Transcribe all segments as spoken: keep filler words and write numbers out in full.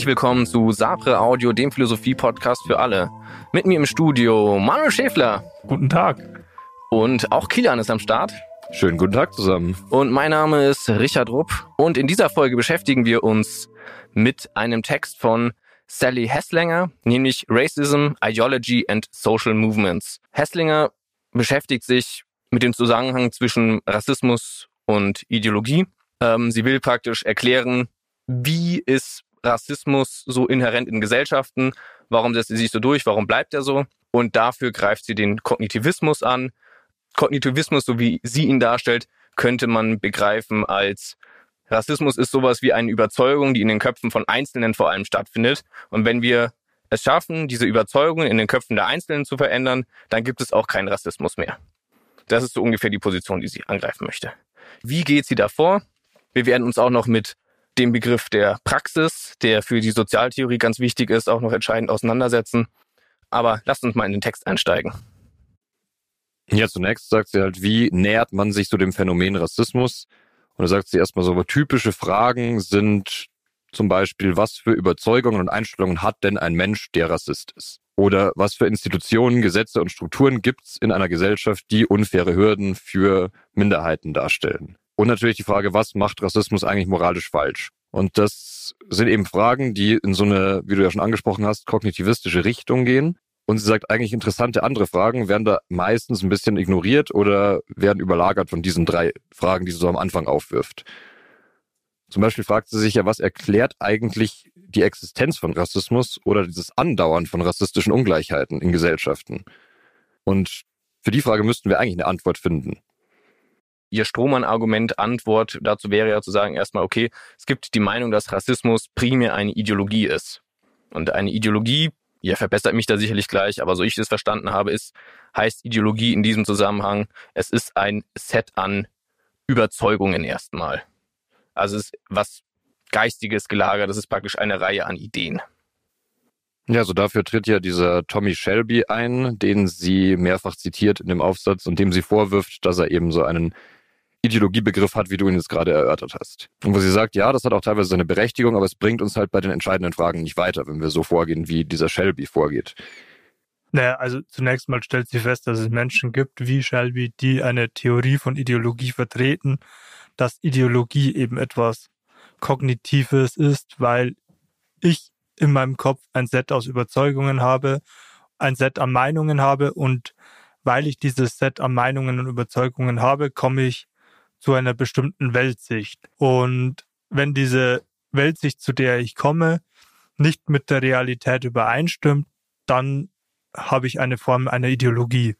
Herzlich willkommen zu Sapre Audio, dem Philosophie-Podcast für alle. Mit mir im Studio Manuel Schäfler. Guten Tag. Und auch Kilian ist am Start. Schönen guten Tag zusammen. Und mein Name ist Richard Rupp. Und in dieser Folge beschäftigen wir uns mit einem Text von Sally Haslanger, nämlich Racism, Ideology and Social Movements. Haslanger beschäftigt sich mit dem Zusammenhang zwischen Rassismus und Ideologie. Ähm, sie will praktisch erklären, wie ist Rassismus so inhärent in Gesellschaften, warum setzt er sich so durch, warum bleibt er so? Und dafür greift sie den Kognitivismus an. Kognitivismus, so wie sie ihn darstellt, könnte man begreifen als Rassismus ist sowas wie eine Überzeugung, die in den Köpfen von Einzelnen vor allem stattfindet. Und wenn wir es schaffen, diese Überzeugungen in den Köpfen der Einzelnen zu verändern, dann gibt es auch keinen Rassismus mehr. Das ist so ungefähr die Position, die sie angreifen möchte. Wie geht sie davor? Wir werden uns auch noch mit dem Begriff der Praxis, der für die Sozialtheorie ganz wichtig ist, auch noch entscheidend auseinandersetzen. Aber lasst uns mal in den Text einsteigen. Ja, zunächst sagt sie halt, wie nähert man sich so dem Phänomen Rassismus? Und da sagt sie erstmal so, typische Fragen sind zum Beispiel, was für Überzeugungen und Einstellungen hat denn ein Mensch, der Rassist ist? Oder was für Institutionen, Gesetze und Strukturen gibt es in einer Gesellschaft, die unfaire Hürden für Minderheiten darstellen? Und natürlich die Frage, was macht Rassismus eigentlich moralisch falsch? Und das sind eben Fragen, die in so eine, wie du ja schon angesprochen hast, kognitivistische Richtung gehen. Und sie sagt, eigentlich interessante andere Fragen werden da meistens ein bisschen ignoriert oder werden überlagert von diesen drei Fragen, die sie so am Anfang aufwirft. Zum Beispiel fragt sie sich ja, was erklärt eigentlich die Existenz von Rassismus oder dieses Andauern von rassistischen Ungleichheiten in Gesellschaften? Und für die Frage müssten wir eigentlich eine Antwort finden. Ihr Strohmann-Argument, Antwort dazu wäre ja zu sagen erstmal, okay, es gibt die Meinung, dass Rassismus primär eine Ideologie ist. Und eine Ideologie, ihr verbessert mich da sicherlich gleich, aber so ich das verstanden habe, ist, heißt Ideologie in diesem Zusammenhang, es ist ein Set an Überzeugungen erstmal. Also es ist was Geistiges gelagert, das ist praktisch eine Reihe an Ideen. Ja, so dafür tritt ja dieser Tommy Shelby ein, den sie mehrfach zitiert in dem Aufsatz und dem sie vorwirft, dass er eben so einen Ideologiebegriff hat, wie du ihn jetzt gerade erörtert hast. Und wo sie sagt, ja, das hat auch teilweise seine Berechtigung, aber es bringt uns halt bei den entscheidenden Fragen nicht weiter, wenn wir so vorgehen, wie dieser Shelby vorgeht. Naja, also zunächst mal stellt sie fest, dass es Menschen gibt wie Shelby, die eine Theorie von Ideologie vertreten, dass Ideologie eben etwas Kognitives ist, weil ich in meinem Kopf ein Set aus Überzeugungen habe, ein Set an Meinungen habe und weil ich dieses Set an Meinungen und Überzeugungen habe, komme ich zu einer bestimmten Weltsicht. Und wenn diese Weltsicht, zu der ich komme, nicht mit der Realität übereinstimmt, dann habe ich eine Form einer Ideologie.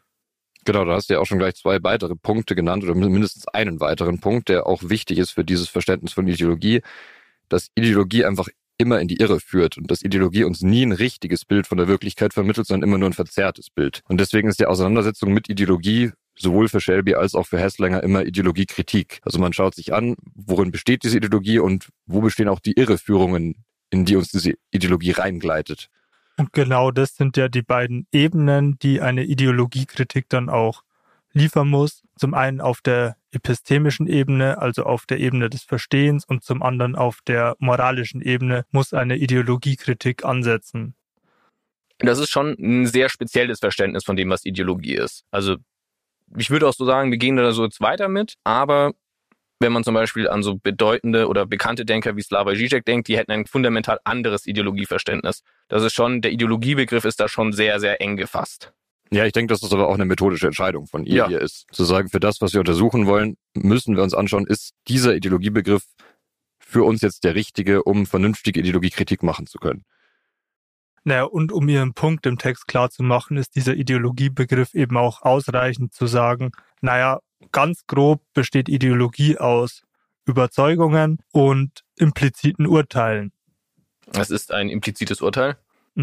Genau, da hast du ja auch schon gleich zwei weitere Punkte genannt oder mindestens einen weiteren Punkt, der auch wichtig ist für dieses Verständnis von Ideologie, dass Ideologie einfach immer in die Irre führt und dass Ideologie uns nie ein richtiges Bild von der Wirklichkeit vermittelt, sondern immer nur ein verzerrtes Bild. Und deswegen ist die Auseinandersetzung mit Ideologie sowohl für Shelby als auch für Haslanger immer Ideologiekritik. Also man schaut sich an, worin besteht diese Ideologie und wo bestehen auch die Irreführungen, in die uns diese Ideologie reingleitet. Und genau das sind ja die beiden Ebenen, die eine Ideologiekritik dann auch liefern muss. Zum einen auf der epistemischen Ebene, also auf der Ebene des Verstehens, und zum anderen auf der moralischen Ebene muss eine Ideologiekritik ansetzen. Das ist schon ein sehr spezielles Verständnis von dem, was Ideologie ist. Also ich würde auch so sagen, wir gehen da so jetzt weiter mit, aber wenn man zum Beispiel an so bedeutende oder bekannte Denker wie Slavoj Žižek denkt, die hätten ein fundamental anderes Ideologieverständnis. Das ist schon, der Ideologiebegriff ist da schon sehr, sehr eng gefasst. Ja, ich denke, dass das aber auch eine methodische Entscheidung von ihr ja. hier ist. Zu sagen, für das, was wir untersuchen wollen, müssen wir uns anschauen, ist dieser Ideologiebegriff für uns jetzt der richtige, um vernünftige Ideologiekritik machen zu können. Naja, und um ihren Punkt im Text klar zu machen, ist dieser Ideologiebegriff eben auch ausreichend zu sagen, naja, ganz grob besteht Ideologie aus Überzeugungen und impliziten Urteilen. Was ist ein implizites Urteil?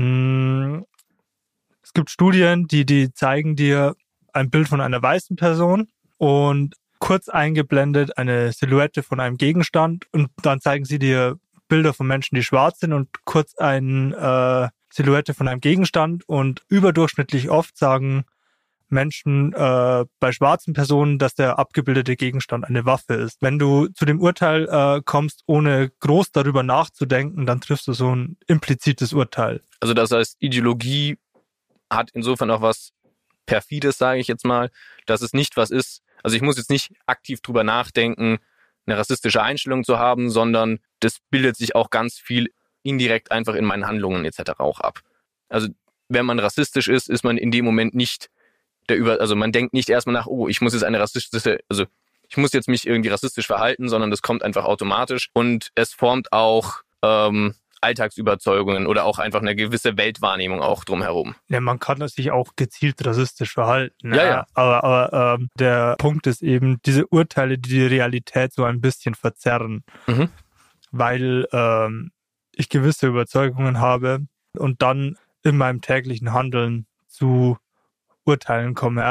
Es gibt Studien, die, die zeigen dir ein Bild von einer weißen Person und kurz eingeblendet eine Silhouette von einem Gegenstand und dann zeigen sie dir Bilder von Menschen, die schwarz sind und kurz eine äh, Silhouette von einem Gegenstand und überdurchschnittlich oft sagen Menschen, äh, bei schwarzen Personen, dass der abgebildete Gegenstand eine Waffe ist. Wenn du zu dem Urteil äh, kommst, ohne groß darüber nachzudenken, dann triffst du so ein implizites Urteil. Also das heißt, Ideologie hat insofern auch was Perfides, sage ich jetzt mal, dass es nicht was ist. Also ich muss jetzt nicht aktiv drüber nachdenken, eine rassistische Einstellung zu haben, sondern das bildet sich auch ganz viel indirekt einfach in meinen Handlungen et cetera auch ab. Also wenn man rassistisch ist, ist man in dem Moment nicht der über, also man denkt nicht erstmal nach, oh, ich muss jetzt eine rassistische, also ich muss jetzt mich irgendwie rassistisch verhalten, sondern das kommt einfach automatisch und es formt auch ähm, Alltagsüberzeugungen oder auch einfach eine gewisse Weltwahrnehmung auch drumherum. Ja, man kann sich auch gezielt rassistisch verhalten. Ja, ja. Aber, aber ähm, der Punkt ist eben, diese Urteile, die die Realität so ein bisschen verzerren, mhm. weil ähm, ich gewisse Überzeugungen habe und dann in meinem täglichen Handeln zu Urteilen komme.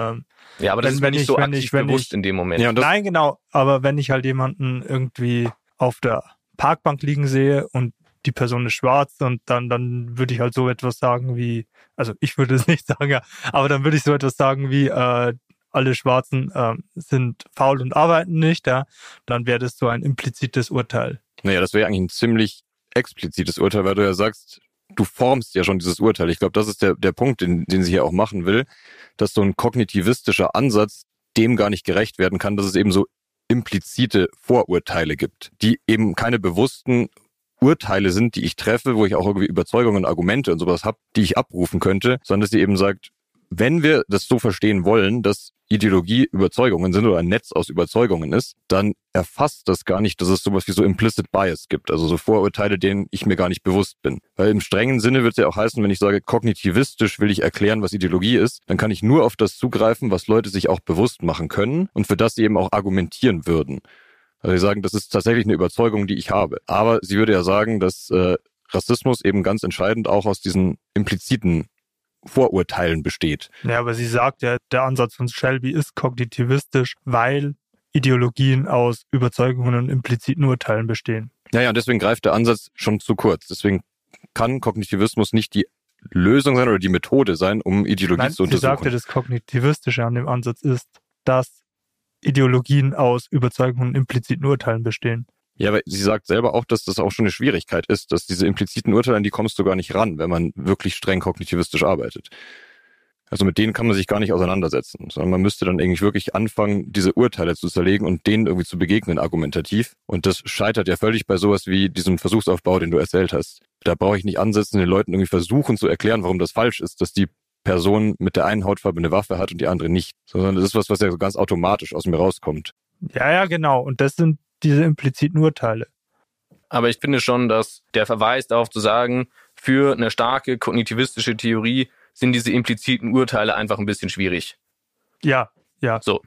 Äh, ja, aber das wenn, ist wenn nicht ich, so wenn aktiv ich, wenn bewusst ich, in dem Moment. Ja, nein, genau. Aber wenn ich halt jemanden irgendwie auf der Parkbank liegen sehe und die Person ist schwarz und dann, dann würde ich halt so etwas sagen wie, also ich würde es nicht sagen, ja, aber dann würde ich so etwas sagen wie, äh, alle Schwarzen äh, sind faul und arbeiten nicht, ja, dann wäre das so ein implizites Urteil. Naja, das wäre eigentlich ein ziemlich explizites Urteil, weil du ja sagst, du formst ja schon dieses Urteil. Ich glaube, das ist der, der Punkt, den, den sie hier auch machen will, dass so ein kognitivistischer Ansatz dem gar nicht gerecht werden kann, dass es eben so implizite Vorurteile gibt, die eben keine bewussten Urteile sind, die ich treffe, wo ich auch irgendwie Überzeugungen, Argumente und sowas habe, die ich abrufen könnte, sondern dass sie eben sagt, wenn wir das so verstehen wollen, dass Ideologie Überzeugungen sind oder ein Netz aus Überzeugungen ist, dann erfasst das gar nicht, dass es sowas wie so Implicit Bias gibt, also so Vorurteile, denen ich mir gar nicht bewusst bin. Weil im strengen Sinne wird es ja auch heißen, wenn ich sage, kognitivistisch will ich erklären, was Ideologie ist, dann kann ich nur auf das zugreifen, was Leute sich auch bewusst machen können und für das sie eben auch argumentieren würden. Also sie sagen, das ist tatsächlich eine Überzeugung, die ich habe. Aber sie würde ja sagen, dass äh, Rassismus eben ganz entscheidend auch aus diesen impliziten Vorurteilen besteht. Ja, aber sie sagt ja, der Ansatz von Shelby ist kognitivistisch, weil Ideologien aus Überzeugungen und impliziten Urteilen bestehen. Ja, ja, und deswegen greift der Ansatz schon zu kurz. Deswegen kann Kognitivismus nicht die Lösung sein oder die Methode sein, um Ideologie Nein, zu untersuchen. Sie sagte, das Kognitivistische an dem Ansatz ist, dass Ideologien aus Überzeugungen und impliziten Urteilen bestehen. Ja, aber sie sagt selber auch, dass das auch schon eine Schwierigkeit ist, dass diese impliziten Urteile, an die kommst du gar nicht ran, wenn man wirklich streng kognitivistisch arbeitet. Also mit denen kann man sich gar nicht auseinandersetzen, sondern man müsste dann eigentlich wirklich anfangen, diese Urteile zu zerlegen und denen irgendwie zu begegnen, argumentativ. Und das scheitert ja völlig bei sowas wie diesem Versuchsaufbau, den du erzählt hast. Da brauche ich nicht ansetzen, den Leuten irgendwie versuchen zu erklären, warum das falsch ist, dass die Person mit der einen Hautfarbe eine Waffe hat und die andere nicht. Sondern das ist was, was ja so ganz automatisch aus mir rauskommt. Ja, ja, genau. Und das sind diese impliziten Urteile. Aber ich finde schon, dass der Verweis darauf zu sagen, für eine starke kognitivistische Theorie sind diese impliziten Urteile einfach ein bisschen schwierig. Ja, ja. So.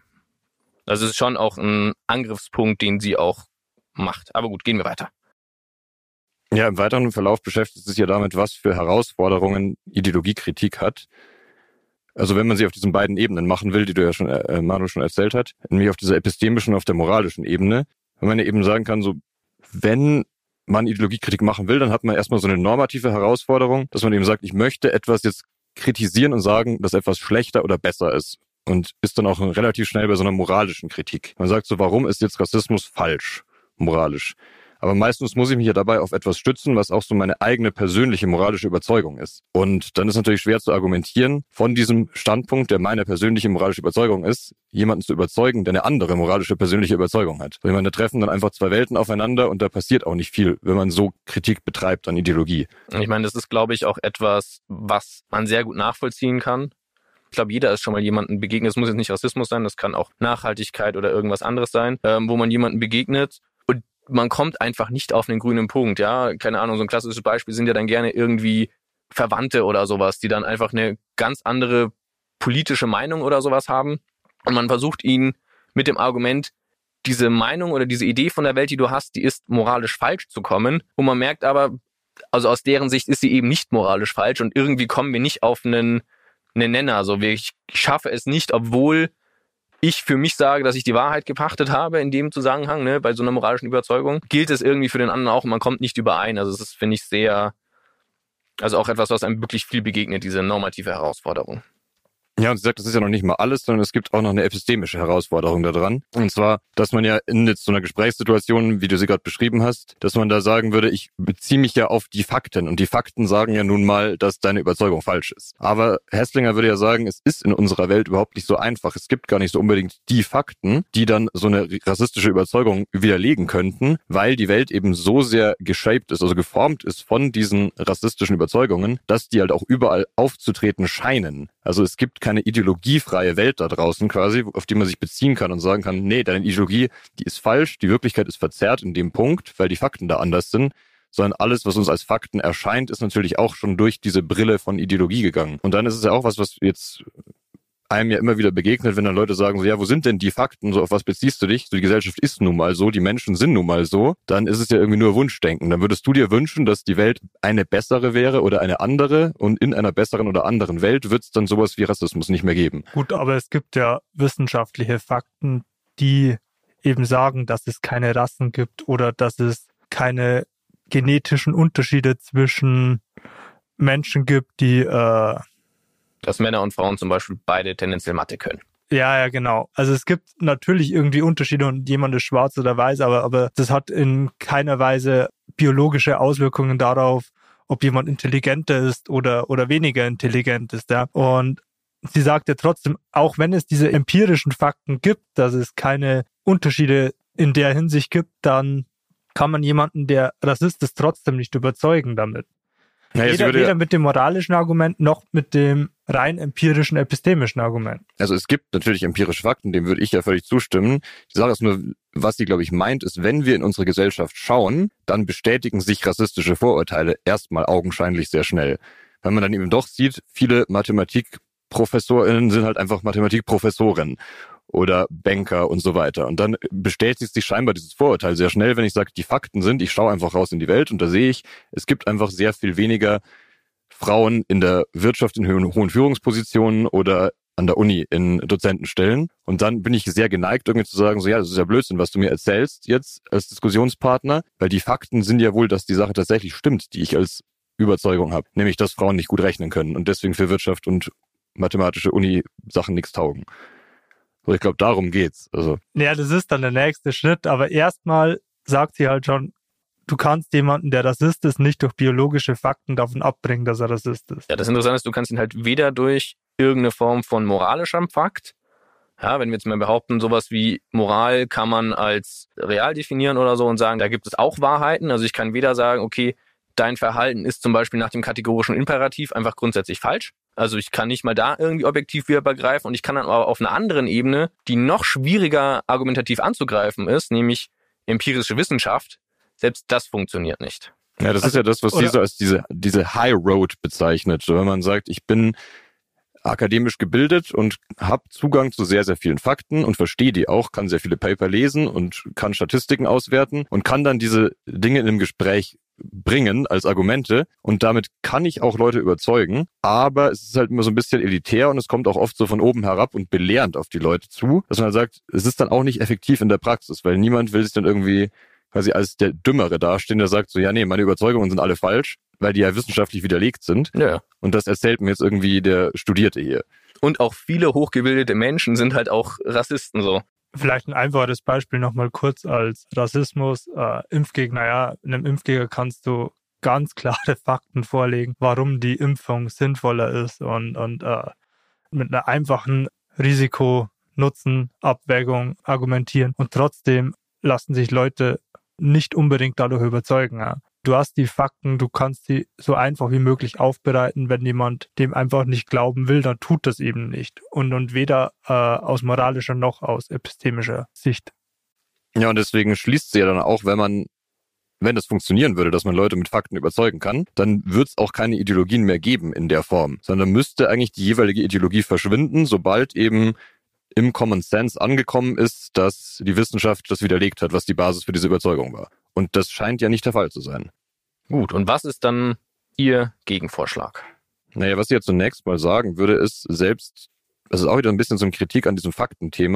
Das ist schon auch ein Angriffspunkt, den sie auch macht. Aber gut, gehen wir weiter. Ja, im weiteren Verlauf beschäftigt es sich ja damit, was für Herausforderungen Ideologiekritik hat. Also wenn man sie auf diesen beiden Ebenen machen will, die du ja schon, äh, Manu schon erzählt hat, nämlich auf dieser epistemischen und auf der moralischen Ebene, wenn man ja eben sagen kann, so, wenn man Ideologiekritik machen will, dann hat man erstmal so eine normative Herausforderung, dass man eben sagt, ich möchte etwas jetzt kritisieren und sagen, dass etwas schlechter oder besser ist. Und ist dann auch relativ schnell bei so einer moralischen Kritik. Man sagt so, warum ist jetzt Rassismus falsch, moralisch? Aber meistens muss ich mich ja dabei auf etwas stützen, was auch so meine eigene persönliche moralische Überzeugung ist. Und dann ist natürlich schwer zu argumentieren, von diesem Standpunkt, der meine persönliche moralische Überzeugung ist, jemanden zu überzeugen, der eine andere moralische persönliche Überzeugung hat. Ich meine, da treffen dann einfach zwei Welten aufeinander und da passiert auch nicht viel, wenn man so Kritik betreibt an Ideologie. Ich meine, das ist, glaube ich, auch etwas, was man sehr gut nachvollziehen kann. Ich glaube, jeder ist schon mal jemandem begegnet. Es muss jetzt nicht Rassismus sein, das kann auch Nachhaltigkeit oder irgendwas anderes sein, ähm, wo man jemandem begegnet. Man kommt einfach nicht auf einen grünen Punkt, ja, keine Ahnung, so ein klassisches Beispiel sind ja dann gerne irgendwie Verwandte oder sowas, die dann einfach eine ganz andere politische Meinung oder sowas haben und man versucht ihnen mit dem Argument, diese Meinung oder diese Idee von der Welt, die du hast, die ist moralisch falsch zu kommen und man merkt aber, also aus deren Sicht ist sie eben nicht moralisch falsch und irgendwie kommen wir nicht auf einen, einen Nenner, also ich schaffe es nicht, obwohl ich für mich sage, dass ich die Wahrheit gepachtet habe in dem Zusammenhang, ne, bei so einer moralischen Überzeugung, gilt es irgendwie für den anderen auch und man kommt nicht überein. Also es ist, finde ich, sehr, also auch etwas, was einem wirklich viel begegnet, diese normative Herausforderung. Ja, und sie sagt, das ist ja noch nicht mal alles, sondern es gibt auch noch eine epistemische Herausforderung daran. Und zwar, dass man ja in jetzt so einer Gesprächssituation, wie du sie gerade beschrieben hast, dass man da sagen würde, ich beziehe mich ja auf die Fakten. Und die Fakten sagen ja nun mal, dass deine Überzeugung falsch ist. Aber Hässlinger würde ja sagen, es ist in unserer Welt überhaupt nicht so einfach. Es gibt gar nicht so unbedingt die Fakten, die dann so eine rassistische Überzeugung widerlegen könnten, weil die Welt eben so sehr geshaped ist, also geformt ist von diesen rassistischen Überzeugungen, dass die halt auch überall aufzutreten scheinen. Also es gibt keine ideologiefreie Welt da draußen quasi, auf die man sich beziehen kann und sagen kann, nee, deine Ideologie, die ist falsch, die Wirklichkeit ist verzerrt in dem Punkt, weil die Fakten da anders sind, sondern alles, was uns als Fakten erscheint, ist natürlich auch schon durch diese Brille von Ideologie gegangen. Und dann ist es ja auch was, was jetzt einem ja immer wieder begegnet, wenn dann Leute sagen so, ja, wo sind denn die Fakten, so auf was beziehst du dich? So, die Gesellschaft ist nun mal so, die Menschen sind nun mal so, dann ist es ja irgendwie nur Wunschdenken. Dann würdest du dir wünschen, dass die Welt eine bessere wäre oder eine andere und in einer besseren oder anderen Welt wird es dann sowas wie Rassismus nicht mehr geben. Gut, aber es gibt ja wissenschaftliche Fakten, die eben sagen, dass es keine Rassen gibt oder dass es keine genetischen Unterschiede zwischen Menschen gibt, die äh, dass Männer und Frauen zum Beispiel beide tendenziell Mathe können. Ja, ja, genau. Also es gibt natürlich irgendwie Unterschiede und jemand ist schwarz oder weiß, aber, aber das hat in keiner Weise biologische Auswirkungen darauf, ob jemand intelligenter ist oder, oder weniger intelligent ist. Ja. Und sie sagt ja trotzdem, auch wenn es diese empirischen Fakten gibt, dass es keine Unterschiede in der Hinsicht gibt, dann kann man jemanden, der Rassist ist, trotzdem nicht überzeugen damit. Ja, weder, weder mit dem moralischen Argument noch mit dem rein empirischen, epistemischen Argument. Also es gibt natürlich empirische Fakten, dem würde ich ja völlig zustimmen. Die Sache ist nur, was sie, glaube ich, meint, ist, wenn wir in unsere Gesellschaft schauen, dann bestätigen sich rassistische Vorurteile erstmal augenscheinlich sehr schnell. Weil man dann eben doch sieht, viele MathematikprofessorInnen sind halt einfach Mathematikprofessoren oder Banker und so weiter. Und dann bestätigt sich scheinbar dieses Vorurteil sehr schnell, wenn ich sage, die Fakten sind, ich schaue einfach raus in die Welt und da sehe ich, es gibt einfach sehr viel weniger Frauen in der Wirtschaft in hohen Führungspositionen oder an der Uni in Dozentenstellen. Und dann bin ich sehr geneigt, irgendwie zu sagen, so ja, das ist ja Blödsinn, was du mir erzählst jetzt als Diskussionspartner, weil die Fakten sind ja wohl, dass die Sache tatsächlich stimmt, die ich als Überzeugung habe. Nämlich, dass Frauen nicht gut rechnen können und deswegen für Wirtschaft und mathematische Uni-Sachen nichts taugen. So, ich glaube, darum geht's. Also. Ja, das ist dann der nächste Schritt, aber erstmal sagt sie halt schon, du kannst jemanden, der Rassist ist, nicht durch biologische Fakten davon abbringen, dass er Rassist ist. Ja, das Interessante ist, du kannst ihn halt weder durch irgendeine Form von moralischem Fakt, ja, wenn wir jetzt mal behaupten, sowas wie Moral kann man als real definieren oder so und sagen, da gibt es auch Wahrheiten. Also ich kann weder sagen, okay, dein Verhalten ist zum Beispiel nach dem kategorischen Imperativ einfach grundsätzlich falsch. Also ich kann nicht mal da irgendwie objektiv wieder begreifen und ich kann dann aber auf einer anderen Ebene, die noch schwieriger argumentativ anzugreifen ist, nämlich empirische Wissenschaft, selbst das funktioniert nicht. Ja, das also, ist ja das, was sie so als diese, diese High Road bezeichnet. So, wenn man sagt, ich bin akademisch gebildet und habe Zugang zu sehr, sehr vielen Fakten und verstehe die auch, kann sehr viele Paper lesen und kann Statistiken auswerten und kann dann diese Dinge in einem Gespräch bringen als Argumente und damit kann ich auch Leute überzeugen, aber es ist halt immer so ein bisschen elitär und es kommt auch oft so von oben herab und belehrend auf die Leute zu, dass man halt sagt, es ist dann auch nicht effektiv in der Praxis, weil niemand will sich dann irgendwie quasi als der Dümmere dastehen, der sagt so, ja nee, meine Überzeugungen sind alle falsch, weil die ja wissenschaftlich widerlegt sind. Ja. Und das erzählt mir jetzt irgendwie der Studierte hier. Und auch viele hochgebildete Menschen sind halt auch Rassisten so. Vielleicht ein einfaches Beispiel nochmal kurz als Rassismus. Äh, Impfgegner, ja, einem Impfgegner kannst du ganz klare Fakten vorlegen, warum die Impfung sinnvoller ist und, und äh, mit einer einfachen Risiko-Nutzen-Abwägung argumentieren. Und trotzdem lassen sich Leute nicht unbedingt dadurch überzeugen. Ja. Du hast die Fakten, du kannst sie so einfach wie möglich aufbereiten. Wenn jemand dem einfach nicht glauben will, dann tut das eben nicht. Und, und weder äh, aus moralischer noch aus epistemischer Sicht. Ja, und deswegen schließt sie ja dann auch, wenn man, wenn das funktionieren würde, dass man Leute mit Fakten überzeugen kann, dann wird es auch keine Ideologien mehr geben in der Form, sondern müsste eigentlich die jeweilige Ideologie verschwinden, sobald eben im Common Sense angekommen ist, dass die Wissenschaft das widerlegt hat, was die Basis für diese Überzeugung war. Und das scheint ja nicht der Fall zu sein. Gut, und was ist dann Ihr Gegenvorschlag? Naja, was ich jetzt zunächst mal sagen würde, ist selbst, das ist auch wieder ein bisschen so eine Kritik an diesem Faktenthema,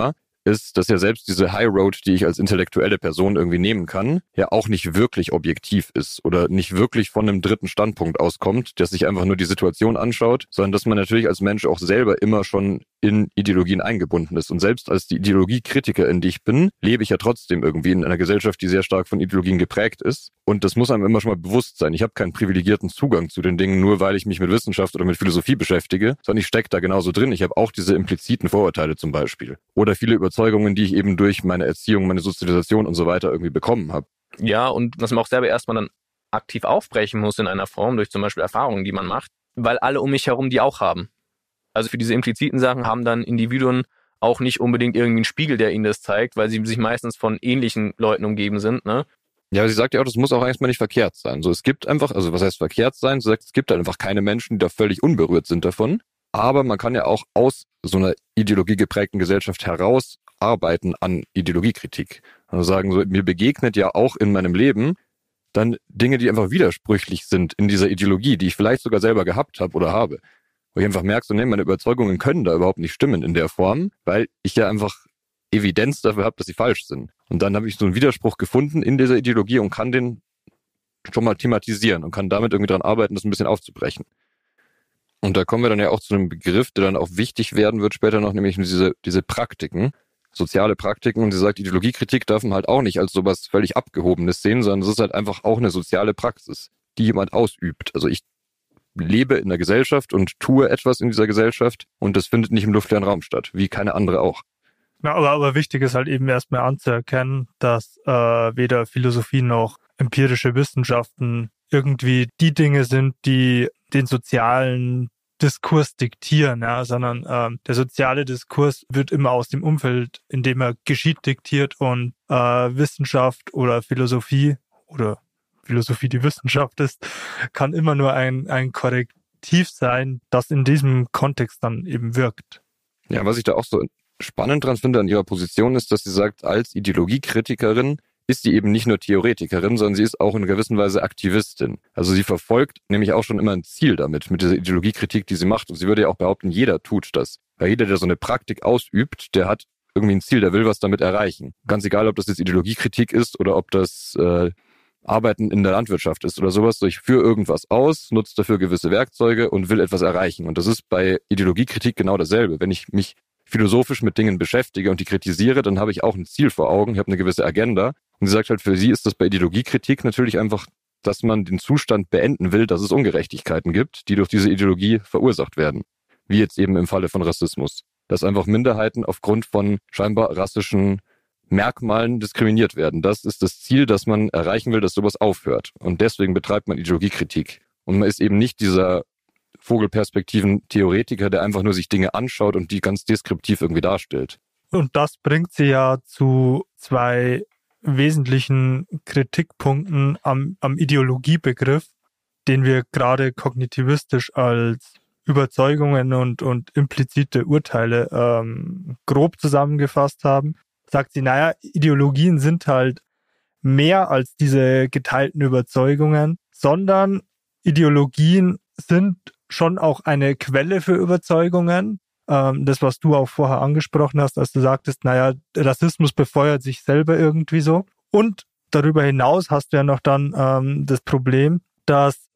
ist, dass ja selbst diese High Road, die ich als intellektuelle Person irgendwie nehmen kann, ja auch nicht wirklich objektiv ist oder nicht wirklich von einem dritten Standpunkt auskommt, der sich einfach nur die Situation anschaut, sondern dass man natürlich als Mensch auch selber immer schon in Ideologien eingebunden ist. Und selbst als die Ideologiekritiker, in die ich bin, lebe ich ja trotzdem irgendwie in einer Gesellschaft, die sehr stark von Ideologien geprägt ist. Und das muss einem immer schon mal bewusst sein. Ich habe keinen privilegierten Zugang zu den Dingen, nur weil ich mich mit Wissenschaft oder mit Philosophie beschäftige, sondern ich stecke da genauso drin. Ich habe auch diese impliziten Vorurteile zum Beispiel. Oder viele Überzeugungen, die ich eben durch meine Erziehung, meine Sozialisation und so weiter irgendwie bekommen habe. Ja, und was man auch selber erstmal dann aktiv aufbrechen muss in einer Form, durch zum Beispiel Erfahrungen, die man macht, weil alle um mich herum die auch haben. Also für diese impliziten Sachen haben dann Individuen auch nicht unbedingt irgendwie einen Spiegel, der ihnen das zeigt, weil sie sich meistens von ähnlichen Leuten umgeben sind, ne? Ja, aber sie sagt ja auch, das muss auch erstmal nicht verkehrt sein. So, es gibt einfach, also was heißt verkehrt sein? Sie sagt, es gibt einfach keine Menschen, die da völlig unberührt sind davon. Aber man kann ja auch aus so einer ideologiegeprägten Gesellschaft heraus arbeiten an Ideologiekritik. Also sagen so, mir begegnet ja auch in meinem Leben dann Dinge, die einfach widersprüchlich sind in dieser Ideologie, die ich vielleicht sogar selber gehabt habe oder habe. Wo ich einfach merke, so, nee, meine Überzeugungen können da überhaupt nicht stimmen in der Form, weil ich ja einfach Evidenz dafür habe, dass sie falsch sind. Und dann habe ich so einen Widerspruch gefunden in dieser Ideologie und kann den schon mal thematisieren und kann damit irgendwie dran arbeiten, das ein bisschen aufzubrechen. Und da kommen wir dann ja auch zu einem Begriff, der dann auch wichtig werden wird später noch, nämlich diese, diese Praktiken, soziale Praktiken. Und sie sagt, Ideologiekritik darf man halt auch nicht als sowas völlig Abgehobenes sehen, sondern es ist halt einfach auch eine soziale Praxis, die jemand ausübt. Also ich lebe in der Gesellschaft und tue etwas in dieser Gesellschaft und das findet nicht im luftleeren Raum statt, wie keine andere auch. Ja, aber, aber wichtig ist halt eben erstmal anzuerkennen, dass äh, weder Philosophie noch empirische Wissenschaften irgendwie die Dinge sind, die den sozialen Diskurs diktieren, ja, sondern ähm, der soziale Diskurs wird immer aus dem Umfeld, in dem er geschieht, diktiert und äh, Wissenschaft oder Philosophie oder Philosophie die Wissenschaft ist, kann immer nur ein, ein Korrektiv sein, das in diesem Kontext dann eben wirkt. Ja, was ich da auch so spannend dran finde an ihrer Position ist, dass sie sagt, als Ideologiekritikerin ist sie eben nicht nur Theoretikerin, sondern sie ist auch in gewisser Weise Aktivistin. Also sie verfolgt nämlich auch schon immer ein Ziel damit, mit dieser Ideologiekritik, die sie macht. Und sie würde ja auch behaupten, jeder tut das. Weil jeder, der so eine Praktik ausübt, der hat irgendwie ein Ziel, der will was damit erreichen. Ganz egal, ob das jetzt Ideologiekritik ist oder ob das äh, Arbeiten in der Landwirtschaft ist oder sowas. So, ich führe irgendwas aus, nutze dafür gewisse Werkzeuge und will etwas erreichen. Und das ist bei Ideologiekritik genau dasselbe. Wenn ich mich philosophisch mit Dingen beschäftige und die kritisiere, dann habe ich auch ein Ziel vor Augen, ich habe eine gewisse Agenda. Und sie sagt halt, für sie ist das bei Ideologiekritik natürlich einfach, dass man den Zustand beenden will, dass es Ungerechtigkeiten gibt, die durch diese Ideologie verursacht werden. Wie jetzt eben im Falle von Rassismus. Dass einfach Minderheiten aufgrund von scheinbar rassischen Merkmalen diskriminiert werden. Das ist das Ziel, das man erreichen will, dass sowas aufhört. Und deswegen betreibt man Ideologiekritik. Und man ist eben nicht dieser Vogelperspektiven-Theoretiker, der einfach nur sich Dinge anschaut und die ganz deskriptiv irgendwie darstellt. Und das bringt sie ja zu zwei wesentlichen Kritikpunkten am, am Ideologiebegriff, den wir gerade kognitivistisch als Überzeugungen und, und implizite Urteile ähm, grob zusammengefasst haben. Sagt sie, naja, Ideologien sind halt mehr als diese geteilten Überzeugungen, sondern Ideologien sind schon auch eine Quelle für Überzeugungen. Ähm, das, was du auch vorher angesprochen hast, als du sagtest, naja, Rassismus befeuert sich selber irgendwie so. Und darüber hinaus hast du ja noch dann ähm, das Problem, dass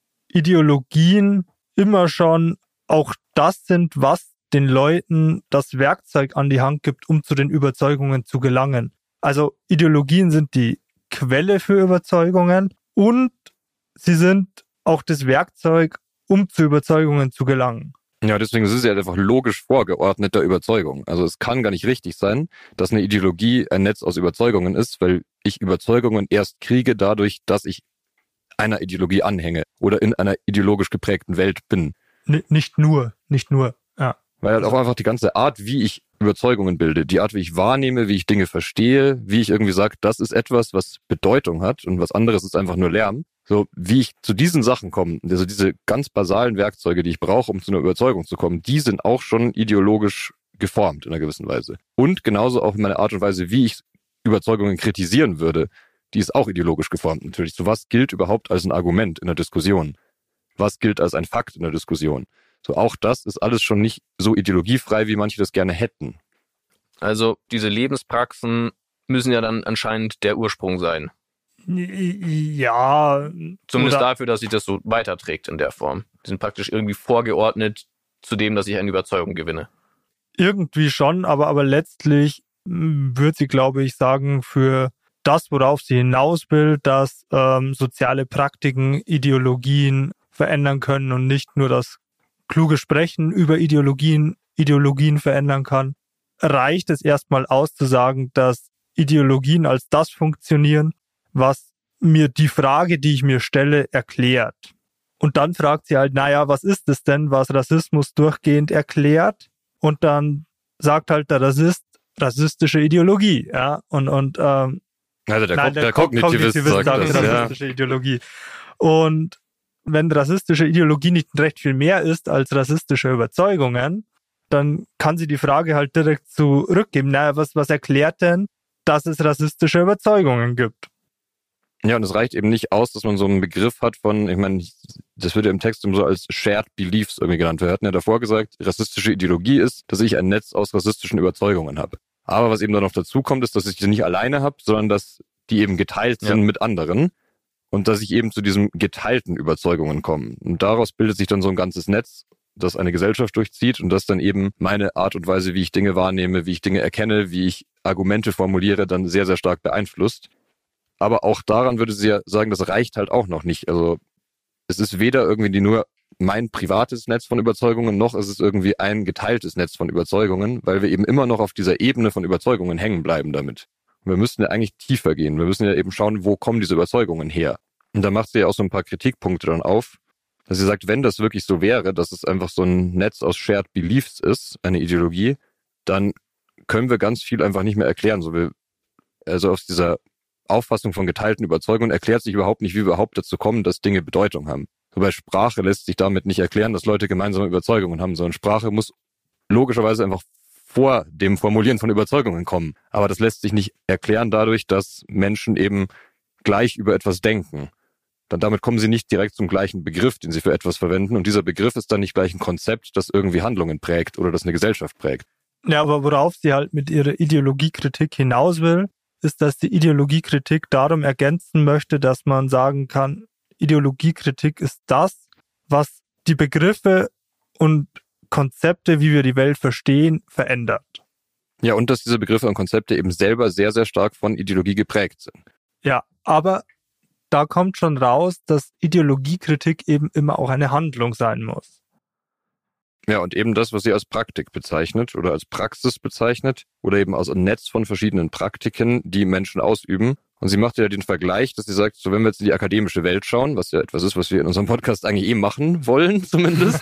Ideologien immer schon auch das sind, was den Leuten das Werkzeug an die Hand gibt, um zu den Überzeugungen zu gelangen. Also Ideologien sind die Quelle für Überzeugungen und sie sind auch das Werkzeug, um zu Überzeugungen zu gelangen. Ja, deswegen ist es ja einfach logisch vorgeordneter Überzeugung. Also es kann gar nicht richtig sein, dass eine Ideologie ein Netz aus Überzeugungen ist, weil ich Überzeugungen erst kriege dadurch, dass ich einer Ideologie anhänge oder in einer ideologisch geprägten Welt bin. N- nicht nur, nicht nur, ja. Weil halt auch einfach die ganze Art, wie ich Überzeugungen bilde, die Art, wie ich wahrnehme, wie ich Dinge verstehe, wie ich irgendwie sage, das ist etwas, was Bedeutung hat und was anderes ist einfach nur Lärm. So, wie ich zu diesen Sachen komme, also diese ganz basalen Werkzeuge, die ich brauche, um zu einer Überzeugung zu kommen, die sind auch schon ideologisch geformt in einer gewissen Weise. Und genauso auch in meiner Art und Weise, wie ich Überzeugungen kritisieren würde, die ist auch ideologisch geformt natürlich. So, was gilt überhaupt als ein Argument in der Diskussion? Was gilt als ein Fakt in der Diskussion? So, auch das ist alles schon nicht so ideologiefrei, wie manche das gerne hätten. Also diese Lebenspraxen müssen ja dann anscheinend der Ursprung sein. Ja. Zumindest oder dafür, dass sich das so weiterträgt in der Form. Die sind praktisch irgendwie vorgeordnet zu dem, dass ich eine Überzeugung gewinne. Irgendwie schon, aber, aber letztlich würde sie, glaube ich, sagen, für das, worauf sie hinaus will, dass ähm, soziale Praktiken Ideologien verändern können und nicht nur das kluge Sprechen über Ideologien, Ideologien verändern kann, reicht es erstmal aus zu sagen, dass Ideologien als das funktionieren, was mir die Frage, die ich mir stelle, erklärt. Und dann fragt sie halt, naja, was ist es denn, was Rassismus durchgehend erklärt? Und dann sagt halt der Rassist, rassistische Ideologie, ja, und, und, ähm, also der, nein, der, der Kognitivist, Kognitivist sagt das, rassistische ja. Ideologie. Und wenn rassistische Ideologie nicht recht viel mehr ist als rassistische Überzeugungen, dann kann sie die Frage halt direkt zurückgeben, naja, was, was erklärt denn, dass es rassistische Überzeugungen gibt? Ja, und es reicht eben nicht aus, dass man so einen Begriff hat von, ich meine, das wird ja im Text so als Shared Beliefs irgendwie genannt. Wir hatten ja davor gesagt, rassistische Ideologie ist, dass ich ein Netz aus rassistischen Überzeugungen habe. Aber was eben dann noch dazu kommt, ist, dass ich die nicht alleine habe, sondern dass die eben geteilt sind ja. mit anderen und dass ich eben zu diesen geteilten Überzeugungen komme. Und daraus bildet sich dann so ein ganzes Netz, das eine Gesellschaft durchzieht und das dann eben meine Art und Weise, wie ich Dinge wahrnehme, wie ich Dinge erkenne, wie ich Argumente formuliere, dann sehr, sehr stark beeinflusst. Aber auch daran würde sie ja sagen, das reicht halt auch noch nicht. Also es ist weder irgendwie nur mein privates Netz von Überzeugungen, noch ist es irgendwie ein geteiltes Netz von Überzeugungen, weil wir eben immer noch auf dieser Ebene von Überzeugungen hängen bleiben damit. Und wir müssten ja eigentlich tiefer gehen. Wir müssen ja eben schauen, wo kommen diese Überzeugungen her. Und da macht sie ja auch so ein paar Kritikpunkte dann auf, dass sie sagt, wenn das wirklich so wäre, dass es einfach so ein Netz aus Shared Beliefs ist, eine Ideologie, dann können wir ganz viel einfach nicht mehr erklären. So wir, also aus dieser Auffassung von geteilten Überzeugungen erklärt sich überhaupt nicht, wie wir überhaupt dazu kommen, dass Dinge Bedeutung haben. So bei Sprache lässt sich damit nicht erklären, dass Leute gemeinsame Überzeugungen haben, sondern Sprache muss logischerweise einfach vor dem Formulieren von Überzeugungen kommen. Aber das lässt sich nicht erklären dadurch, dass Menschen eben gleich über etwas denken. Dann damit kommen sie nicht direkt zum gleichen Begriff, den sie für etwas verwenden. Und dieser Begriff ist dann nicht gleich ein Konzept, das irgendwie Handlungen prägt oder das eine Gesellschaft prägt. Ja, aber worauf sie halt mit ihrer Ideologiekritik hinaus will, ist, dass die Ideologiekritik darum ergänzen möchte, dass man sagen kann, Ideologiekritik ist das, was die Begriffe und Konzepte, wie wir die Welt verstehen, verändert. Ja, und dass diese Begriffe und Konzepte eben selber sehr, sehr stark von Ideologie geprägt sind. Ja, aber da kommt schon raus, dass Ideologiekritik eben immer auch eine Handlung sein muss. Ja, und eben das, was sie als Praktik bezeichnet oder als Praxis bezeichnet oder eben aus einem Netz von verschiedenen Praktiken, die Menschen ausüben. Und sie macht ja den Vergleich, dass sie sagt, so wenn wir jetzt in die akademische Welt schauen, was ja etwas ist, was wir in unserem Podcast eigentlich eh machen wollen zumindest,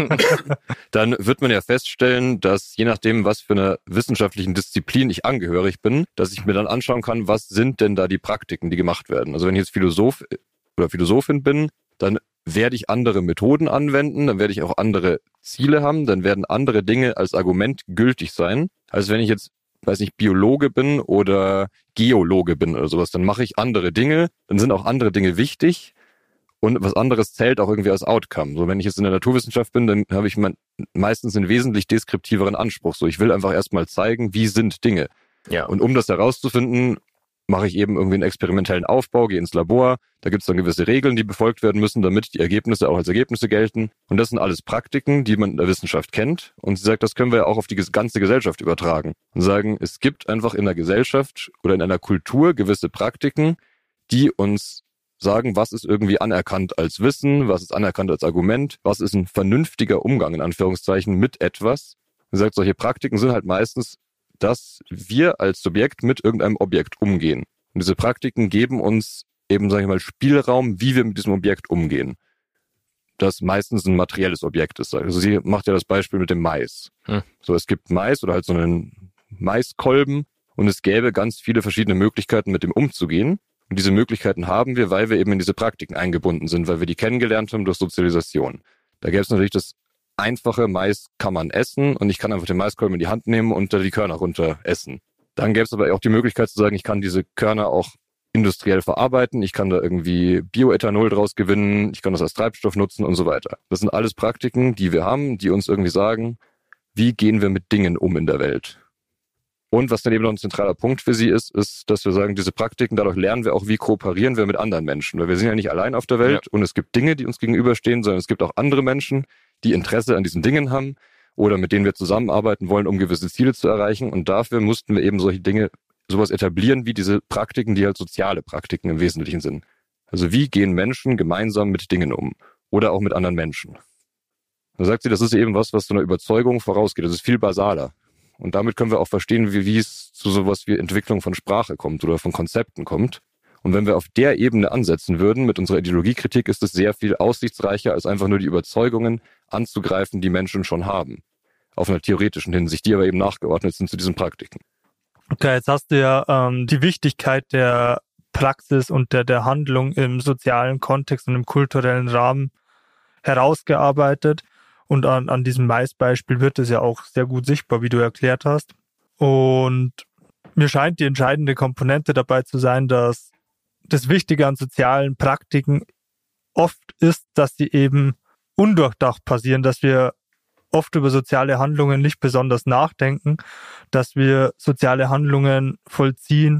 dann wird man ja feststellen, dass je nachdem, was für eine wissenschaftlichen Disziplin ich angehörig bin, dass ich mir dann anschauen kann, was sind denn da die Praktiken, die gemacht werden. Also wenn ich jetzt Philosoph oder Philosophin bin, dann werde ich andere Methoden anwenden, dann werde ich auch andere Ziele haben, dann werden andere Dinge als Argument gültig sein, als wenn ich jetzt, weiß nicht, Biologe bin oder Geologe bin oder sowas, dann mache ich andere Dinge, dann sind auch andere Dinge wichtig und was anderes zählt auch irgendwie als Outcome. So, wenn ich jetzt in der Naturwissenschaft bin, dann habe ich mein, meistens einen wesentlich deskriptiveren Anspruch. So, ich will einfach erstmal zeigen, wie sind Dinge. Ja. Und um das herauszufinden, mache ich eben irgendwie einen experimentellen Aufbau, gehe ins Labor, da gibt es dann gewisse Regeln, die befolgt werden müssen, damit die Ergebnisse auch als Ergebnisse gelten. Und das sind alles Praktiken, die man in der Wissenschaft kennt. Und sie sagt, das können wir ja auch auf die ganze Gesellschaft übertragen. Und sagen, es gibt einfach in der Gesellschaft oder in einer Kultur gewisse Praktiken, die uns sagen, was ist irgendwie anerkannt als Wissen, was ist anerkannt als Argument, was ist ein vernünftiger Umgang in Anführungszeichen mit etwas. Und sie sagt, solche Praktiken sind halt meistens, dass wir als Subjekt mit irgendeinem Objekt umgehen. Und diese Praktiken geben uns eben, sage ich mal, Spielraum, wie wir mit diesem Objekt umgehen. Das meistens ein materielles Objekt ist. Also sie macht ja das Beispiel mit dem Mais. Hm. So, es gibt Mais oder halt so einen Maiskolben und es gäbe ganz viele verschiedene Möglichkeiten, mit dem umzugehen. Und diese Möglichkeiten haben wir, weil wir eben in diese Praktiken eingebunden sind, weil wir die kennengelernt haben durch Sozialisation. Da gäbe es natürlich das einfache Mais kann man essen und ich kann einfach den Maiskolben in die Hand nehmen und da die Körner runter essen. Dann gäbe es aber auch die Möglichkeit zu sagen, ich kann diese Körner auch industriell verarbeiten, ich kann da irgendwie Bioethanol draus gewinnen, ich kann das als Treibstoff nutzen und so weiter. Das sind alles Praktiken, die wir haben, die uns irgendwie sagen, wie gehen wir mit Dingen um in der Welt. Und was dann eben noch ein zentraler Punkt für sie ist, ist, dass wir sagen, diese Praktiken, dadurch lernen wir auch, wie kooperieren wir mit anderen Menschen. Weil wir sind ja nicht allein auf der Welt, ja, und es gibt Dinge, die uns gegenüberstehen, sondern es gibt auch andere Menschen, die Interesse an diesen Dingen haben oder mit denen wir zusammenarbeiten wollen, um gewisse Ziele zu erreichen. Und dafür mussten wir eben solche Dinge, sowas etablieren wie diese Praktiken, die halt soziale Praktiken im Wesentlichen sind. Also wie gehen Menschen gemeinsam mit Dingen um oder auch mit anderen Menschen? Da sagt sie, das ist eben was, was so einer Überzeugung vorausgeht. Das ist viel basaler. Und damit können wir auch verstehen, wie, wie es zu sowas wie Entwicklung von Sprache kommt oder von Konzepten kommt. Und wenn wir auf der Ebene ansetzen würden mit unserer Ideologiekritik, ist es sehr viel aussichtsreicher, als einfach nur die Überzeugungen anzugreifen, die Menschen schon haben. Auf einer theoretischen Hinsicht, die aber eben nachgeordnet sind zu diesen Praktiken. Okay, jetzt hast du ja ähm, die Wichtigkeit der Praxis und der, der Handlung im sozialen Kontext und im kulturellen Rahmen herausgearbeitet. Und an, an diesem Mais-Beispiel wird es ja auch sehr gut sichtbar, wie du erklärt hast. Und mir scheint die entscheidende Komponente dabei zu sein, dass das Wichtige an sozialen Praktiken oft ist, dass sie eben undurchdacht passieren, dass wir oft über soziale Handlungen nicht besonders nachdenken, dass wir soziale Handlungen vollziehen,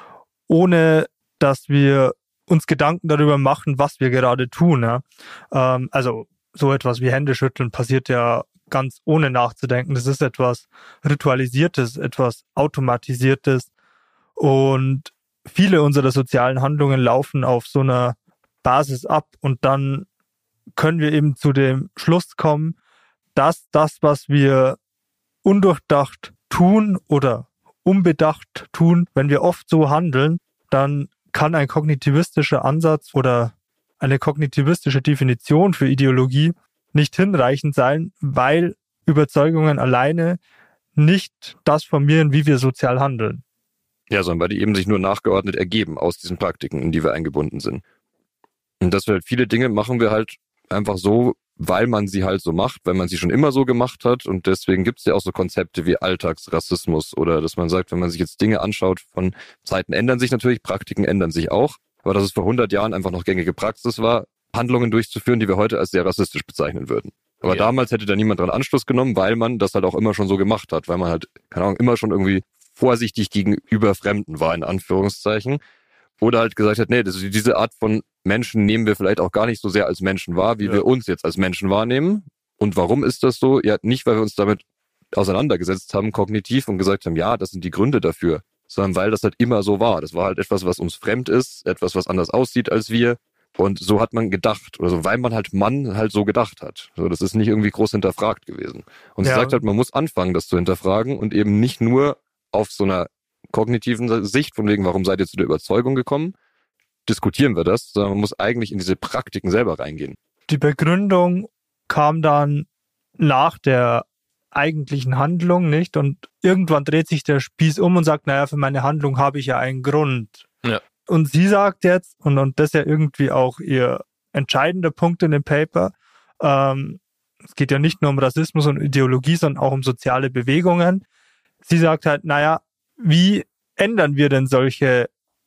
ohne dass wir uns Gedanken darüber machen, was wir gerade tun. Ja? Ähm, also so etwas wie Händeschütteln passiert ja ganz ohne nachzudenken. Das ist etwas Ritualisiertes, etwas Automatisiertes. Und viele unserer sozialen Handlungen laufen auf so einer Basis ab. Und dann können wir eben zu dem Schluss kommen, dass das, was wir undurchdacht tun oder unbedacht tun, wenn wir oft so handeln, dann kann ein kognitivistischer Ansatz oder eine kognitivistische Definition für Ideologie nicht hinreichend sein, weil Überzeugungen alleine nicht das formieren, wie wir sozial handeln. Ja, sondern weil die eben sich nur nachgeordnet ergeben aus diesen Praktiken, in die wir eingebunden sind. Und dass wir halt viele Dinge machen wir halt einfach so, weil man sie halt so macht, weil man sie schon immer so gemacht hat. Und deswegen gibt es ja auch so Konzepte wie Alltagsrassismus oder dass man sagt, wenn man sich jetzt Dinge anschaut, von Zeiten ändern sich natürlich, Praktiken ändern sich auch. Aber dass es vor hundert Jahren einfach noch gängige Praxis war, Handlungen durchzuführen, die wir heute als sehr rassistisch bezeichnen würden. Aber ja, damals hätte da niemand dran Anschluss genommen, weil man das halt auch immer schon so gemacht hat, weil man halt, keine Ahnung, immer schon irgendwie vorsichtig gegenüber Fremden war, in Anführungszeichen. Oder halt gesagt hat, nee, das ist, diese Art von Menschen nehmen wir vielleicht auch gar nicht so sehr als Menschen wahr, wie ja. wir uns jetzt als Menschen wahrnehmen. Und warum ist das so? Ja, nicht, weil wir uns damit auseinandergesetzt haben, kognitiv, und gesagt haben, ja, das sind die Gründe dafür, sondern weil das halt immer so war. Das war halt etwas, was uns fremd ist, etwas, was anders aussieht als wir. Und so hat man gedacht, oder so, weil man halt Mann halt so gedacht hat. So, das ist nicht irgendwie groß hinterfragt gewesen. Und ja. sie sagt halt, man muss anfangen, das zu hinterfragen und eben nicht nur auf so einer kognitiven Sicht, von wegen, warum seid ihr zu der Überzeugung gekommen, diskutieren wir das, sondern man muss eigentlich in diese Praktiken selber reingehen. Die Begründung kam dann nach der eigentlichen Handlung, nicht? Und irgendwann dreht sich der Spieß um und sagt, naja, für meine Handlung habe ich ja einen Grund. Ja. Und sie sagt jetzt, und, und das ist ja irgendwie auch ihr entscheidender Punkt in dem Paper, ähm, es geht ja nicht nur um Rassismus und Ideologie, sondern auch um soziale Bewegungen. Sie sagt halt, naja, wie ändern wir denn solche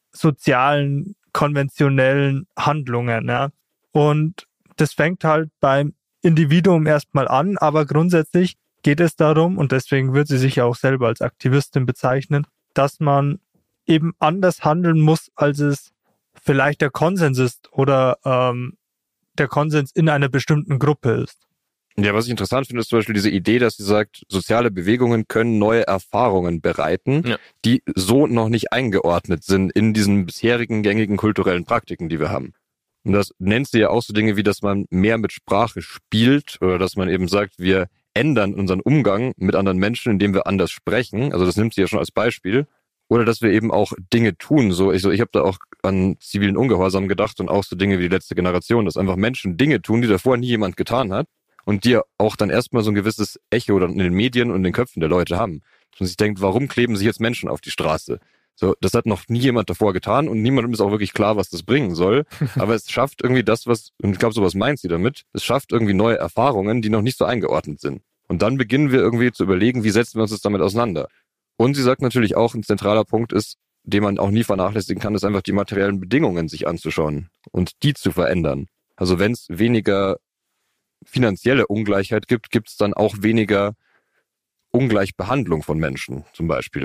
sozialen, konventionellen Handlungen? Ja? Und das fängt halt beim Individuum erstmal an, aber grundsätzlich geht es darum, und deswegen wird sie sich ja auch selber als Aktivistin bezeichnen, dass man eben anders handeln muss, als es vielleicht der Konsens ist oder ähm, der Konsens in einer bestimmten Gruppe ist. Ja, was ich interessant finde, ist zum Beispiel diese Idee, dass sie sagt, soziale Bewegungen können neue Erfahrungen bereiten, ja. die so noch nicht eingeordnet sind in diesen bisherigen gängigen kulturellen Praktiken, die wir haben. Und das nennt sie ja auch so Dinge wie, dass man mehr mit Sprache spielt oder dass man eben sagt, wir ändern unseren Umgang mit anderen Menschen, indem wir anders sprechen. Also das nimmt sie ja schon als Beispiel. Oder dass wir eben auch Dinge tun. So, ich, so, ich habe da auch an zivilen Ungehorsam gedacht und auch so Dinge wie die letzte Generation, dass einfach Menschen Dinge tun, die davor nie jemand getan hat und die auch dann erstmal so ein gewisses Echo dann in den Medien und in den Köpfen der Leute haben. Und sich denkt, warum kleben sich jetzt Menschen auf die Straße? So, das hat noch nie jemand davor getan und niemandem ist auch wirklich klar, was das bringen soll. Aber es schafft irgendwie das, was, und ich glaube, sowas meint sie damit, es schafft irgendwie neue Erfahrungen, die noch nicht so eingeordnet sind. Und dann beginnen wir irgendwie zu überlegen, wie setzen wir uns jetzt damit auseinander? Und sie sagt natürlich auch, ein zentraler Punkt ist, den man auch nie vernachlässigen kann, ist einfach die materiellen Bedingungen sich anzuschauen und die zu verändern. Also wenn es weniger finanzielle Ungleichheit gibt, gibt es dann auch weniger Ungleichbehandlung von Menschen zum Beispiel.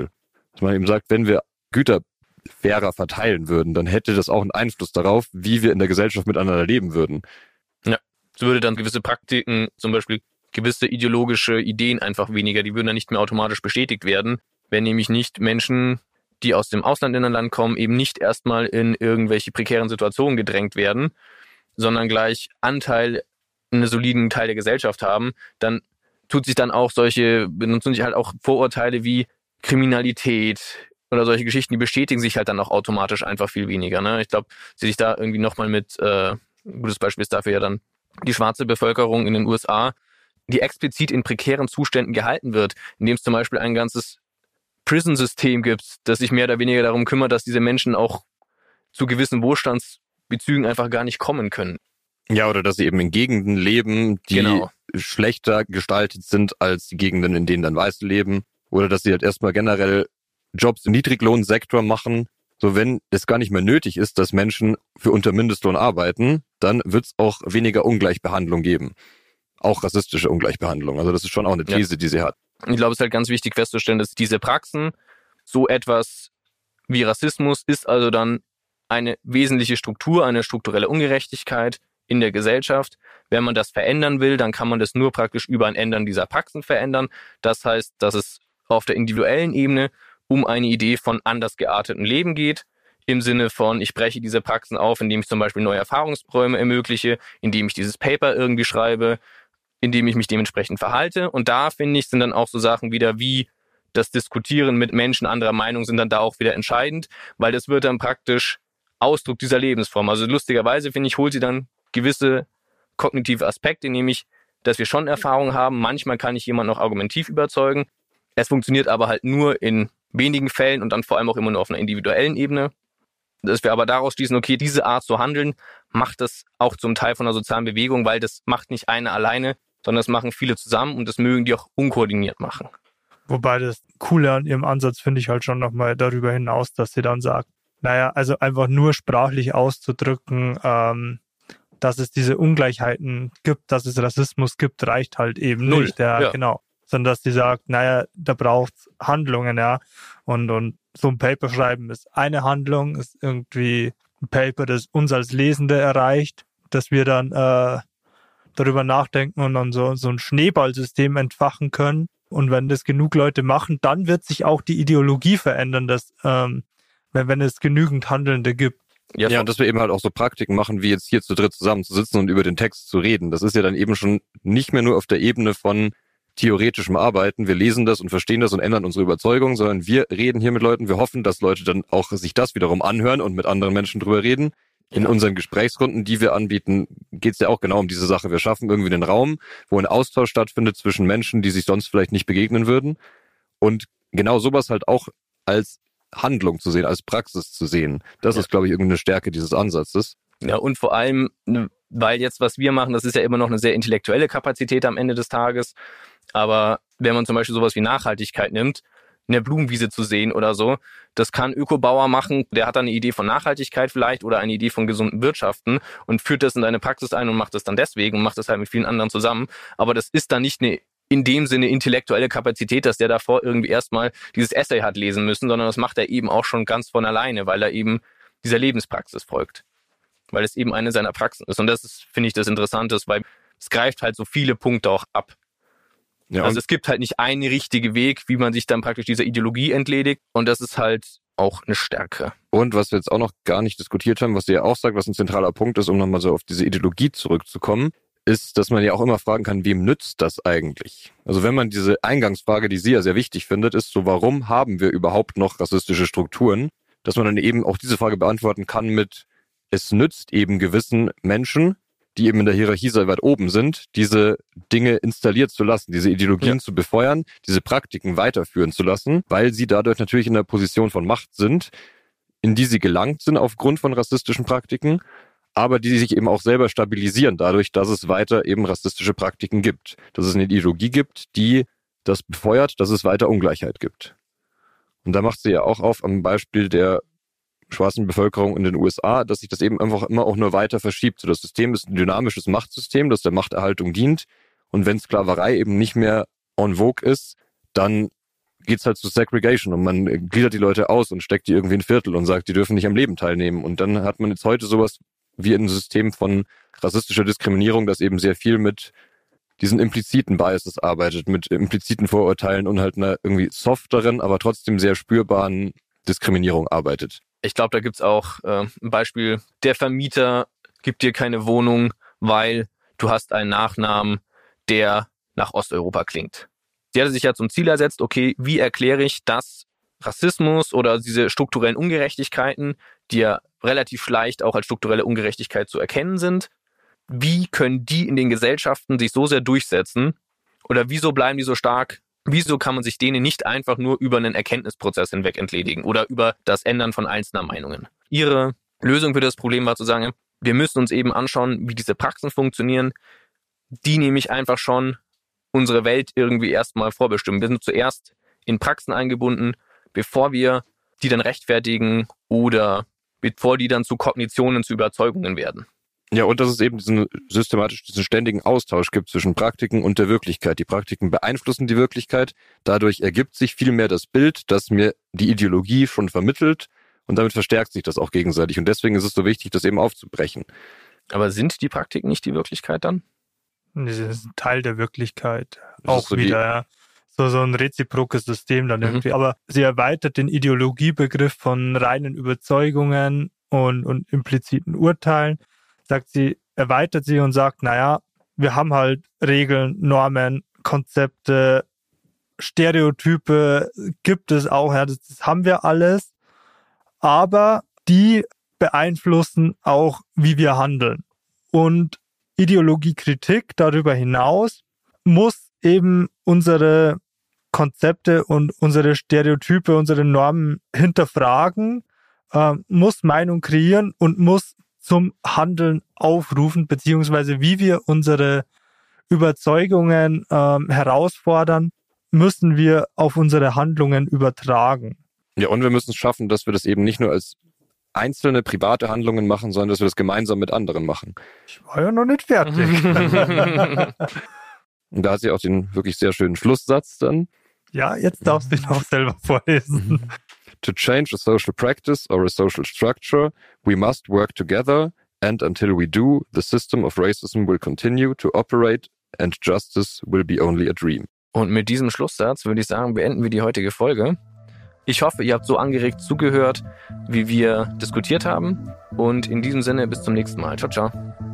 Dass man eben sagt, wenn wir Güter fairer verteilen würden, dann hätte das auch einen Einfluss darauf, wie wir in der Gesellschaft miteinander leben würden. Ja, es würde dann gewisse Praktiken, zum Beispiel gewisse ideologische Ideen einfach weniger, die würden dann nicht mehr automatisch bestätigt werden, wenn nämlich nicht Menschen, die aus dem Ausland in ein Land kommen, eben nicht erstmal in irgendwelche prekären Situationen gedrängt werden, sondern gleich Anteil, einen soliden Teil der Gesellschaft haben, dann tut sich dann auch solche, benutzen sich halt auch Vorurteile wie Kriminalität oder solche Geschichten, die bestätigen sich halt dann auch automatisch einfach viel weniger. Ne? Ich glaube, sie sich da irgendwie nochmal mit, äh, ein gutes Beispiel ist dafür ja dann die schwarze Bevölkerung in den U S A, die explizit in prekären Zuständen gehalten wird, indem es zum Beispiel ein ganzes Prison-System gibt, das sich mehr oder weniger darum kümmert, dass diese Menschen auch zu gewissen Wohlstandsbezügen einfach gar nicht kommen können. Ja, oder dass sie eben in Gegenden leben, die genau. schlechter gestaltet sind als die Gegenden, in denen dann Weiße leben. Oder dass sie halt erstmal generell Jobs im Niedriglohnsektor machen. So, wenn es gar nicht mehr nötig ist, dass Menschen für unter Mindestlohn arbeiten, dann wird es auch weniger Ungleichbehandlung geben. Auch rassistische Ungleichbehandlung. Also das ist schon auch eine These, ja. die sie hat. Ich glaube, es ist halt ganz wichtig festzustellen, dass diese Praxen, so etwas wie Rassismus, ist also dann eine wesentliche Struktur, eine strukturelle Ungerechtigkeit in der Gesellschaft. Wenn man das verändern will, dann kann man das nur praktisch über ein Ändern dieser Praxen verändern. Das heißt, dass es auf der individuellen Ebene um eine Idee von anders geartetem Leben geht, im Sinne von, ich breche diese Praxen auf, indem ich zum Beispiel neue Erfahrungsräume ermögliche, indem ich dieses Paper irgendwie schreibe, indem ich mich dementsprechend verhalte. Und da, finde ich, sind dann auch so Sachen wieder wie das Diskutieren mit Menschen anderer Meinung sind dann da auch wieder entscheidend, weil das wird dann praktisch Ausdruck dieser Lebensform. Also lustigerweise, finde ich, holt sie dann gewisse kognitive Aspekte, nämlich, dass wir schon Erfahrung haben. Manchmal kann ich jemanden noch argumentativ überzeugen. Es funktioniert aber halt nur in wenigen Fällen und dann vor allem auch immer nur auf einer individuellen Ebene. Dass wir aber daraus schließen, okay, diese Art zu handeln macht das auch zum Teil von einer sozialen Bewegung, weil das macht nicht einer alleine, sondern das machen viele zusammen und das mögen die auch unkoordiniert machen. Wobei das Coole an ihrem Ansatz finde ich halt schon nochmal darüber hinaus, dass sie dann sagt, naja, also einfach nur sprachlich auszudrücken, ähm, dass es diese Ungleichheiten gibt, dass es Rassismus gibt, reicht halt eben Null. nicht. Ja, ja. Genau. Sondern dass sie sagt, naja, da braucht es Handlungen, ja. Und, und so ein Paper schreiben ist eine Handlung, ist irgendwie ein Paper, das uns als Lesende erreicht, dass wir dann äh, darüber nachdenken und dann so, so ein Schneeballsystem entfachen können. Und wenn das genug Leute machen, dann wird sich auch die Ideologie verändern, dass, ähm, wenn, wenn es genügend Handelnde gibt. Ja, ja, und dass wir eben halt auch so Praktiken machen, wie jetzt hier zu dritt zusammenzusitzen und über den Text zu reden. Das ist ja dann eben schon nicht mehr nur auf der Ebene von theoretischem Arbeiten. Wir lesen das und verstehen das und ändern unsere Überzeugung, sondern wir reden hier mit Leuten. Wir hoffen, dass Leute dann auch sich das wiederum anhören und mit anderen Menschen drüber reden. In ja. unseren Gesprächsrunden, die wir anbieten, geht es ja auch genau um diese Sache. Wir schaffen irgendwie einen Raum, wo ein Austausch stattfindet zwischen Menschen, die sich sonst vielleicht nicht begegnen würden. Und genau sowas halt auch als Handlung zu sehen, als Praxis zu sehen. Das ja. ist, glaube ich, irgendeine Stärke dieses Ansatzes. Ja, und vor allem, weil jetzt, was wir machen, das ist ja immer noch eine sehr intellektuelle Kapazität am Ende des Tages. Aber wenn man zum Beispiel sowas wie Nachhaltigkeit nimmt, eine Blumenwiese zu sehen oder so, das kann Ökobauer machen, der hat dann eine Idee von Nachhaltigkeit vielleicht oder eine Idee von gesunden Wirtschaften und führt das in seine Praxis ein und macht das dann deswegen und macht das halt mit vielen anderen zusammen. Aber das ist dann nicht eine in dem Sinne intellektuelle Kapazität, dass der davor irgendwie erstmal dieses Essay hat lesen müssen, sondern das macht er eben auch schon ganz von alleine, weil er eben dieser Lebenspraxis folgt. Weil es eben eine seiner Praxen ist. Und das ist, finde ich, das Interessante, weil es greift halt so viele Punkte auch ab. Ja, also es gibt halt nicht einen richtigen Weg, wie man sich dann praktisch dieser Ideologie entledigt. Und das ist halt auch eine Stärke. Und was wir jetzt auch noch gar nicht diskutiert haben, was ihr ja auch sagt, was ein zentraler Punkt ist, um nochmal so auf diese Ideologie zurückzukommen, ist, dass man ja auch immer fragen kann, wem nützt das eigentlich? Also wenn man diese Eingangsfrage, die sie ja sehr wichtig findet, ist so, warum haben wir überhaupt noch rassistische Strukturen? Dass man dann eben auch diese Frage beantworten kann mit, es nützt eben gewissen Menschen, die eben in der Hierarchie sehr weit oben sind, diese Dinge installiert zu lassen, diese Ideologien ja. zu befeuern, diese Praktiken weiterführen zu lassen, weil sie dadurch natürlich in der Position von Macht sind, in die sie gelangt sind aufgrund von rassistischen Praktiken, aber die sich eben auch selber stabilisieren dadurch, dass es weiter eben rassistische Praktiken gibt. Dass es eine Ideologie gibt, die das befeuert, dass es weiter Ungleichheit gibt. Und da macht sie ja auch auf am Beispiel der schwarzen Bevölkerung in den U S A, dass sich das eben einfach immer auch nur weiter verschiebt. So, das System ist ein dynamisches Machtsystem, das der Machterhaltung dient. Und wenn Sklaverei eben nicht mehr en vogue ist, dann geht's halt zu Segregation und man gliedert die Leute aus und steckt die irgendwie in Viertel und sagt, die dürfen nicht am Leben teilnehmen. Und dann hat man jetzt heute sowas wie ein System von rassistischer Diskriminierung, das eben sehr viel mit diesen impliziten Biases arbeitet, mit impliziten Vorurteilen und halt einer irgendwie softeren, aber trotzdem sehr spürbaren Diskriminierung arbeitet. Ich glaube, da gibt's auch äh, ein Beispiel. Der Vermieter gibt dir keine Wohnung, weil du hast einen Nachnamen, der nach Osteuropa klingt. Die hatte sich ja zum Ziel ersetzt, okay, wie erkläre ich, dass Rassismus oder diese strukturellen Ungerechtigkeiten, die ja relativ leicht auch als strukturelle Ungerechtigkeit zu erkennen sind, wie können die in den Gesellschaften sich so sehr durchsetzen oder wieso bleiben die so stark? Wieso kann man sich denen nicht einfach nur über einen Erkenntnisprozess hinweg entledigen oder über das Ändern von einzelner Meinungen? Ihre Lösung für das Problem war zu sagen, wir müssen uns eben anschauen, wie diese Praxen funktionieren, die nämlich einfach schon unsere Welt irgendwie erstmal vorbestimmen. Wir sind zuerst in Praxen eingebunden, bevor wir die dann rechtfertigen oder bevor die dann zu Kognitionen, zu Überzeugungen werden. Ja, und dass es eben diesen systematisch diesen ständigen Austausch gibt zwischen Praktiken und der Wirklichkeit. Die Praktiken beeinflussen die Wirklichkeit. Dadurch ergibt sich vielmehr das Bild, das mir die Ideologie schon vermittelt. Und damit verstärkt sich das auch gegenseitig. Und deswegen ist es so wichtig, das eben aufzubrechen. Aber sind die Praktiken nicht die Wirklichkeit dann? Das ist ein Teil der Wirklichkeit. Das Auch ist so wieder, die- ja. So, so ein reziprokes System dann Mhm. irgendwie. Aber sie erweitert den Ideologiebegriff von reinen Überzeugungen und, und impliziten Urteilen. Sagt sie, erweitert sie und sagt, naja, wir haben halt Regeln, Normen, Konzepte, Stereotype gibt es auch, ja, das, das haben wir alles. Aber die beeinflussen auch, wie wir handeln. Und Ideologiekritik darüber hinaus muss eben unsere Konzepte und unsere Stereotype, unsere Normen hinterfragen, äh, muss Meinung kreieren und muss zum Handeln aufrufen, beziehungsweise wie wir unsere Überzeugungen ähm, herausfordern, müssen wir auf unsere Handlungen übertragen. Ja, und wir müssen es schaffen, dass wir das eben nicht nur als einzelne private Handlungen machen, sondern dass wir das gemeinsam mit anderen machen. Ich war ja noch nicht fertig. Und da hat sie auch den wirklich sehr schönen Schlusssatz dann. Ja, jetzt darfst du ihn auch selber vorlesen. To change a social practice or a social structure, we must work together, and until we do, the system of racism will continue to operate and justice will be only a dream. Und mit diesem Schlusssatz würde ich sagen, beenden wir die heutige Folge. Ich hoffe, ihr habt so angeregt zugehört, wie wir diskutiert haben. Und in diesem Sinne, bis zum nächsten Mal. Ciao, ciao.